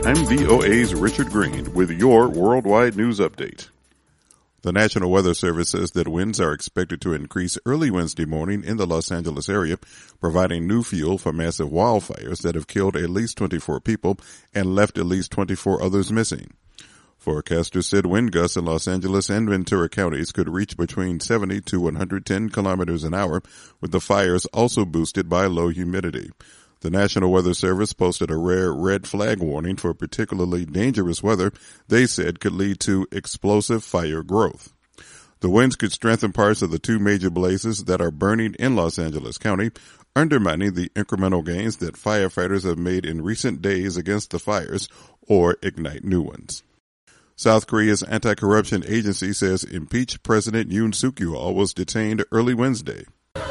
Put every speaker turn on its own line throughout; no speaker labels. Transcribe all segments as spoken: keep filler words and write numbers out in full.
I'm V O A's Richard Green with your worldwide news update. The National Weather Service says that winds are expected to increase early Wednesday morning in the Los Angeles area, providing new fuel for massive wildfires that have killed at least twenty-four people and left at least twenty-four others missing. Forecasters said wind gusts in Los Angeles and Ventura counties could reach between seventy to one hundred ten kilometers an hour, with the fires also boosted by low humidity. The National Weather Service posted a rare red flag warning for particularly dangerous weather they said could lead to explosive fire growth. The winds could strengthen parts of the two major blazes that are burning in Los Angeles County, undermining the incremental gains that firefighters have made in recent days against the fires or ignite new ones. South Korea's anti-corruption agency says impeached President Yoon Suk-yeol was detained early Wednesday.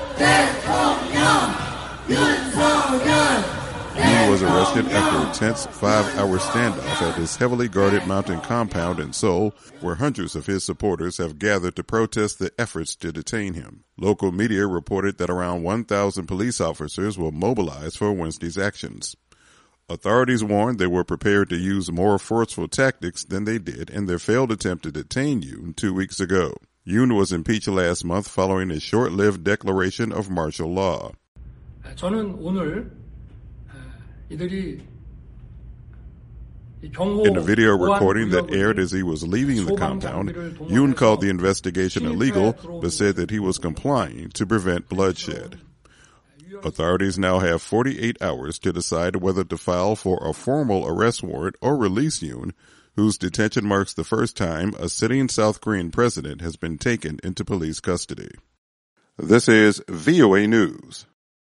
Yoon was arrested after a tense five-hour standoff at his heavily guarded mountain compound in Seoul, where hundreds of his supporters have gathered to protest the efforts to detain him. Local media reported that around one thousand police officers were mobilized for Wednesday's actions. Authorities warned they were prepared to use more forceful tactics than they did in their failed attempt to detain Yoon two weeks ago. Yoon was impeached last month following a short-lived declaration of martial law.
저는 오늘 이들이
In the video recording that aired as he was leaving the compound, Yoon called the investigation illegal, but said that he was complying to prevent bloodshed. Authorities now have forty-eight hours to decide whether to file for a formal arrest warrant or release Yoon, whose detention marks the first time a sitting South Korean president has been taken into police custody. This is V O A News.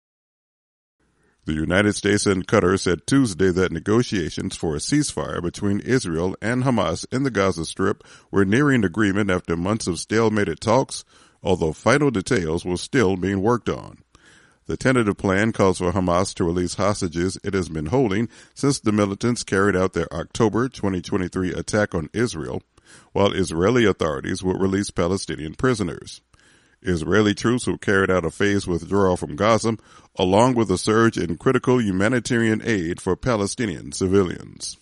The United States and Qatar said Tuesday that negotiations for a ceasefire between Israel and Hamas in the Gaza Strip were nearing agreement after months of stalemated talks, although final details were still being worked on. The tentative plan calls for Hamas to release hostages it has been holding since the militants carried out their October twenty twenty-three attack on Israel, while Israeli authorities will release Palestinian prisoners. Israeli troops will carry out a phased withdrawal from Gaza, along with a surge in critical humanitarian aid for Palestinian civilians.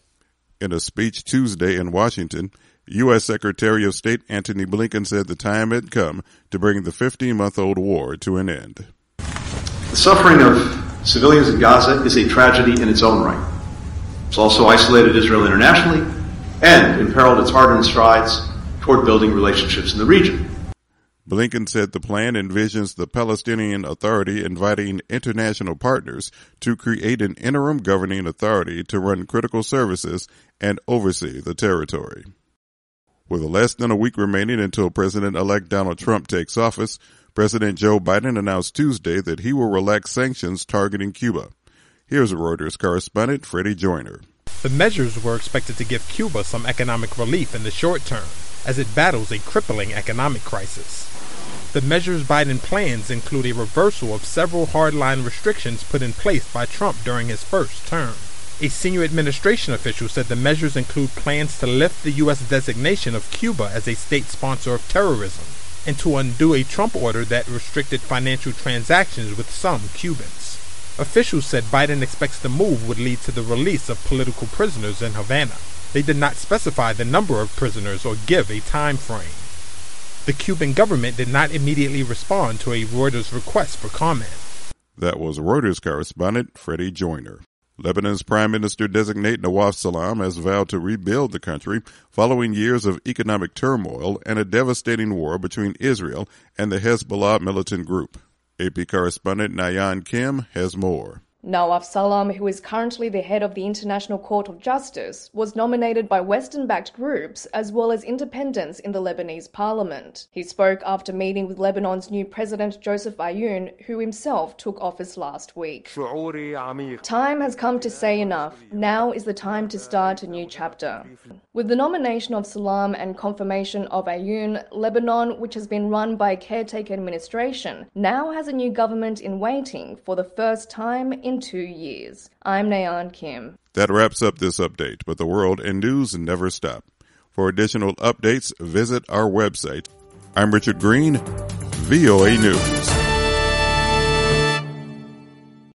In a speech Tuesday in Washington, U S Secretary of State Antony Blinken said the time had come to bring the fifteen-month-old war to an end.
The suffering of civilians in Gaza is a tragedy in its own right. It's also isolated Israel internationally and imperiled its hard-earned strides toward building relationships in the region.
Blinken said the plan envisions the Palestinian Authority inviting international partners to create an interim governing authority to run critical services and oversee the territory. With less than a week remaining until President-elect Donald Trump takes office, President Joe Biden announced Tuesday that he will relax sanctions targeting Cuba. Here's Reuters correspondent Freddie Joyner.
The measures were expected to give Cuba some economic relief in the short term, as it battles a crippling economic crisis. The measures Biden plans include a reversal of several hardline restrictions put in place by Trump during his first term. A senior administration official said the measures include plans to lift the U S designation of Cuba as a state sponsor of terrorism, and to undo a Trump order that restricted financial transactions with some Cubans. Officials said Biden expects the move would lead to the release of political prisoners in Havana. They did not specify the number of prisoners or give a time frame. The Cuban government did not immediately respond to a Reuters request for comment.
That was Reuters correspondent Freddie Joyner. Lebanon's Prime Minister-designate Nawaf Salam has vowed to rebuild the country following years of economic turmoil and a devastating war between Israel and the Hezbollah militant group. A P correspondent Nayan Kim has more.
Nawaf Salam, who is currently the head of the International Court of Justice, was nominated by Western-backed groups as well as independents in the Lebanese parliament. He spoke after meeting with Lebanon's new president Joseph Aoun, who himself took office last week. Time has come to say enough. Now is the time to start a new chapter. With the nomination of Salam and confirmation of Aoun, Lebanon, which has been run by a caretaker administration, now has a new government in waiting for the first time in In two years. I'm Nayan Kim.
That wraps up this update, but the world and news never stop. For additional updates, visit our website. I'm Richard Green, V O A News.